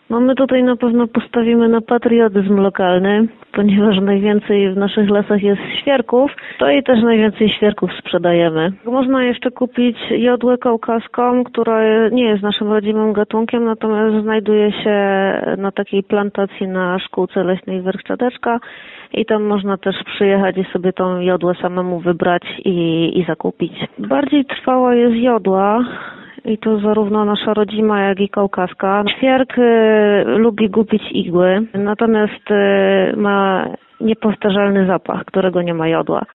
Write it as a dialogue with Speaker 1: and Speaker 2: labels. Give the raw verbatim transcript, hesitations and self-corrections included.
Speaker 1: No my tutaj na pewno postawimy na patriotyzm lokalny, ponieważ najwięcej w naszych lasach jest świerków, to i też najwięcej świerków sprzedajemy. Można jeszcze kupić jodłę kaukaską, która nie jest naszym rodzimym gatunkiem, natomiast znajduje się na takiej plantacji na szkółce leśnej Wierchczadeczka i tam można też przyjechać i sobie tą jodłę samemu wybrać i, i zakupić. Bardziej trwała jest jodła. I to zarówno nasza rodzima, jak i kaukaska. Świerk y, lubi gubić igły, natomiast y, ma niepowtarzalny zapach, którego nie ma jodła.